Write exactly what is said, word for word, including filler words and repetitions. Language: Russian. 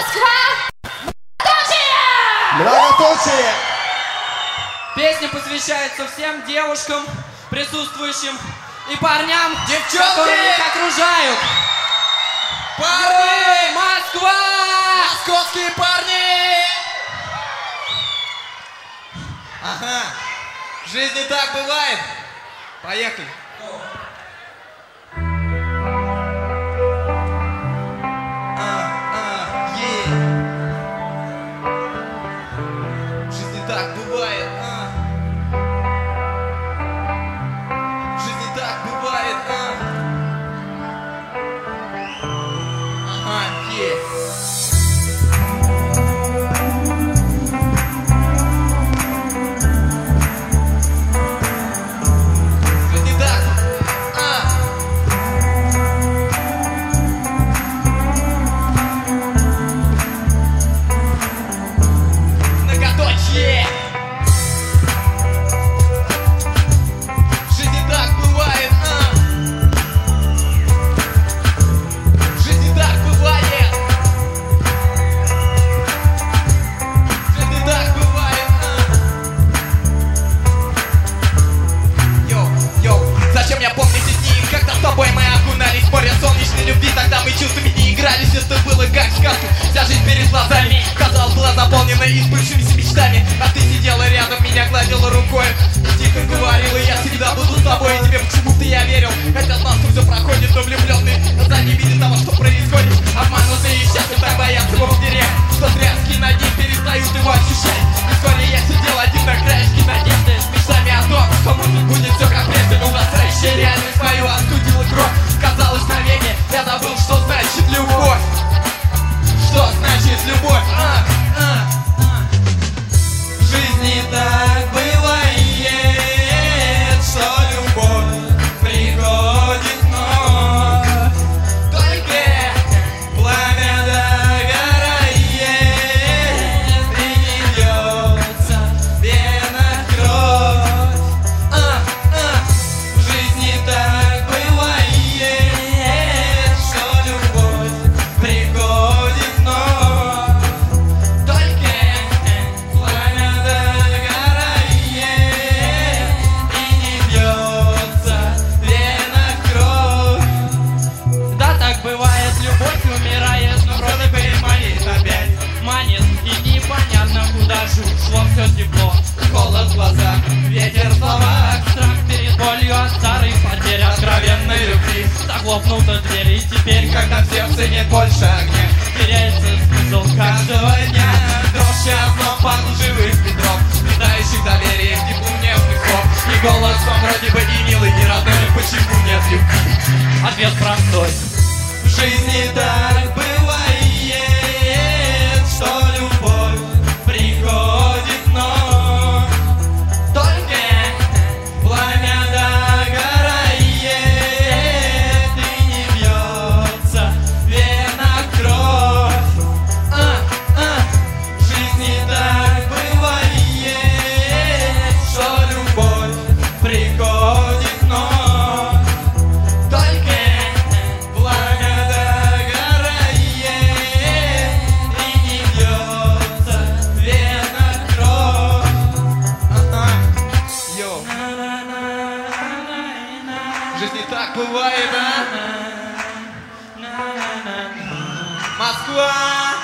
Москва! Многоточие! Многоточие! Песня посвящается всем девушкам, присутствующим, и парням, девчонки, которые их окружают. Парни! Москва! Московские парни! Ага. В жизни так бывает. Поехали. А, а, е. В жизни так бывает. А. В жизни так бывает. А. Ага, е. Чувствами не игрались, это было как в сказку. Вся жизнь перед глазами, казалось, была наполнена избывшимися мечтами. А ты сидела рядом, меня гладила рукой, тихо говорила: я всегда буду с тобой. И тебе почему-то я верил, хотя знал, что все проходит, но влюбленный глаза не видит того, что происходит. Обманутые и счастливы так боятся его в дыре, что тряски над ним перестают его ощущать. И вскоре я сидел один на краешке надежды, с мечтами о том, что может будет все как прежде. Но ужасающая реальность мою остудила кровь. Казалось, навеки я забыл, что значит любовь. Что значит любовь? А, а, а. В жизни так бывает, что любовь приходит вновь. Только пламя догорает и не льется в венах кровь. А, а. В жизни так бывает, шло все тепло, холод в глазах, ветер в словах, страх перед болью от старой потери, откровенной любви. Захлопнута дверь, и теперь, когда в сердце нет больше огня, теряется смысл каждого дня. Дрожь озноб от лживых ветров, летающих доверием, теплу нежных слов. И голосом вроде бы и милый, и родной, почему нет любви? Ответ простой: в жизни так бывает, что любовь приходит вновь. Только пламя догорает и не бьется в венах кровь. А, а. В жизни так бывает, что любовь приходит вновь. Только пламя догорает и не бьется в венах кровь. Ага. Йоу. В жизни так бывает, а? Москва!